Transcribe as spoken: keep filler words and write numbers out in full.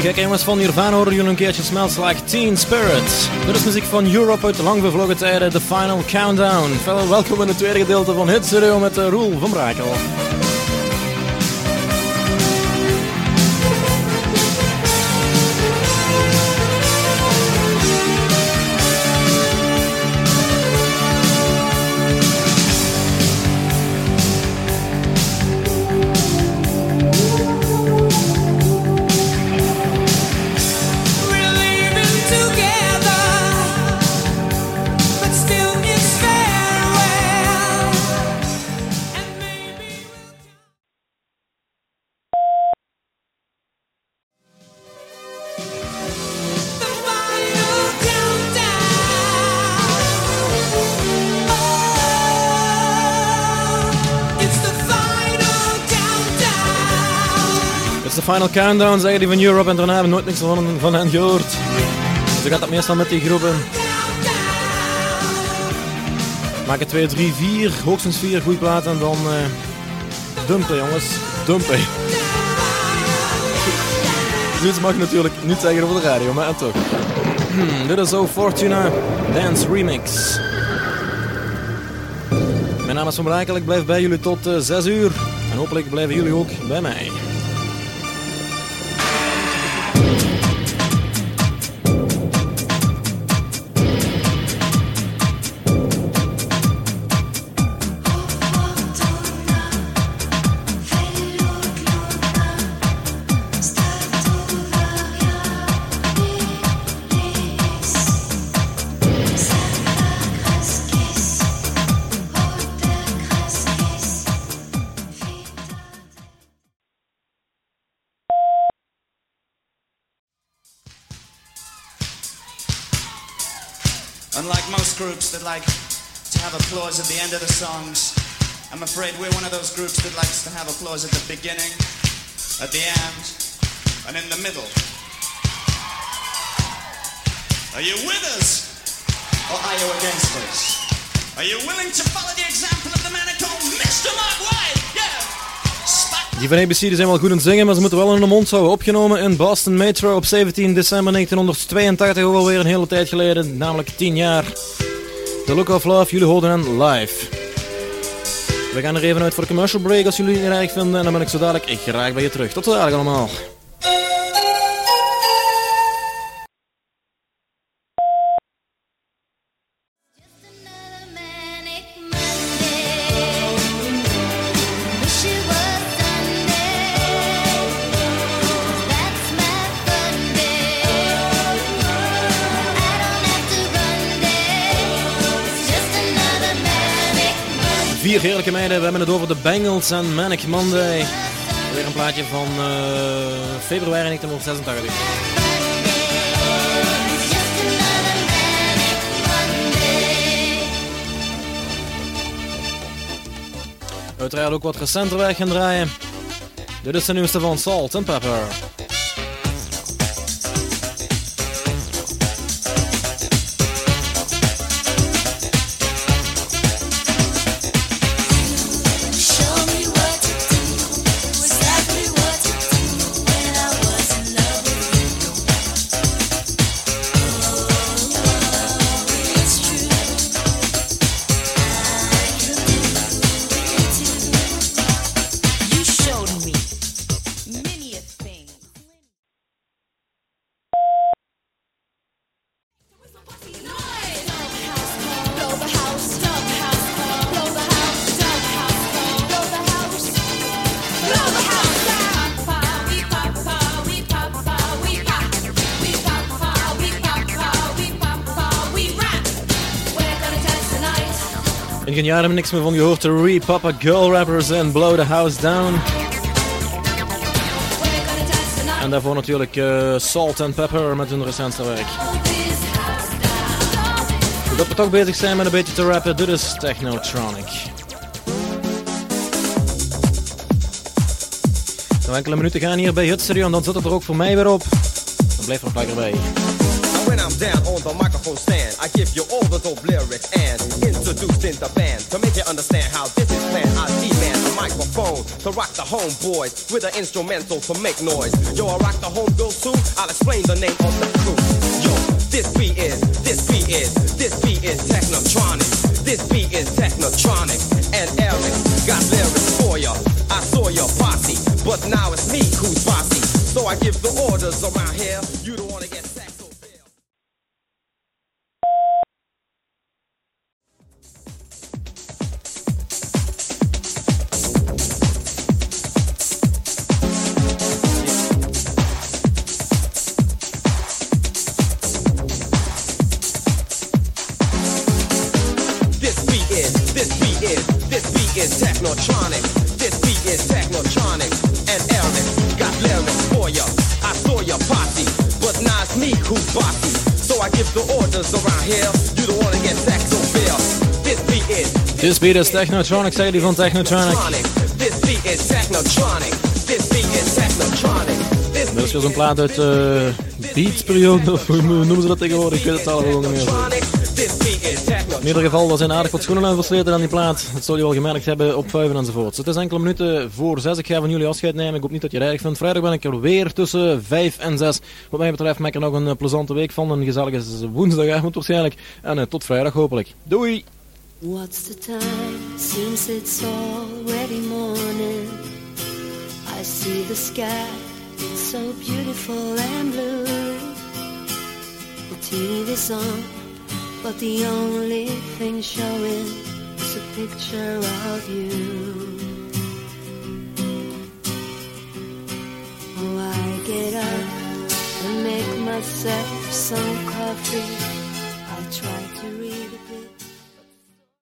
Kijk jongens, van Nirvana horen jullie een keertje Smells Like Teen Spirit. Dit is muziek van Europe uit de lang vervlogen tijden, The Final Countdown. Verder welkom in het tweede gedeelte van Hit Studio met uh, Roel van Brakel. Final Countdown, zeggen die van Europe, en daarna hebben we nooit niks van, van hen gehoord. Zo gaat dat meestal met die groepen. Maken twee, drie, vier, hoogstens vier goede platen en dan uh, dumpen jongens, dumpen. Dit mag ik natuurlijk niet zeggen over de radio, maar en toch. Hmm, dit is O Fortuna Dance Remix. Mijn naam is Van Brakel, ik blijf bij jullie tot uh, zes uur. En hopelijk blijven jullie ook bij mij. Unlike most groups that like to have applause at the end of the songs, I'm afraid we're one of those groups that likes to have applause at the beginning, at the end, and in the middle. Are you with us, or are you against us? Are you willing to follow the example of the man called mister Mark White? Yeah! Die van A B C die zijn wel goed aan het zingen, maar ze moeten wel in de mond houden. Opgenomen in Boston Metro op zeventien december negentien tweeëntachtig, alweer een hele tijd geleden, namelijk tien jaar. The Look of Love, jullie horen hen live. We gaan er even uit voor de commercial break als jullie het erg vinden, en dan ben ik zo dadelijk graag bij je terug. Tot zo dadelijk allemaal. Vier heerlijke meiden, we hebben het over de Bangles en Manic Monday. Weer een plaatje van uh, februari negentien zesentachtig. Uiteraard ook wat recenter weg gaan draaien. Dit is de nieuwste van Salt and Pepper. In geen jaar hebben we niks meer van gehoord. De Re-Papa Girl Rappers en Blow the House Down. En daarvoor natuurlijk uh, Salt and Pepper met hun recentste werk. Dat we toch bezig zijn met een beetje te rappen, dit is Technotronic. Nog enkele minuten gaan hier bij Hit Studio en dan zit het er ook voor mij weer op. Dan blijf er nog lekker bij. When I'm down on the microphone stand, I give you all the dope lyrics and introduced in the band to make you understand how this is planned. I demand a microphone to rock the homeboys with an instrumental to make noise. Yo, I rock the homegirls too. I'll explain the name of the crew. Yo, this beat is, this beat is, this beat is Technotronic. This beat is Technotronic, and Eric got lyrics for ya. I saw your posse, but now it's me who's bossy. So I give the orders around here. You don't wanna get sacked. Is Technotronic. This beat is Technotronic, and Eric got lyrics for ya. I saw your posse, but now it's me who's bossy. So I give the orders around here. You don't wanna get sacked so fair. This beat is. This beat is Technotronic, zei die van Technotronic. This beat is Technotronic. This beat is Technotronic. Dat is weer zo'n plaat uit de uh, beatsperiode, of hoe noemen ze dat tegenwoordig? Ik weet het zelf ook niet meer. In ieder geval, er zijn aardig wat schoenen aan versleten aan die plaat. Dat zul je wel gemerkt hebben op vijf enzovoort. Het is enkele minuten voor zes. Ik ga van jullie afscheid nemen. Ik hoop niet dat je het erg vindt. Vrijdag ben ik er weer tussen vijf en zes. Wat mij betreft maak ik er nog een plezante week van. Een gezellige woensdagavond waarschijnlijk. En uh, tot vrijdag hopelijk. Doei! What's the time? Seems it's already morning. I see the sky, it's so beautiful and blue. The T V's on, but the only thing showing is a picture of you. Oh, I get up and make myself some coffee. I try to read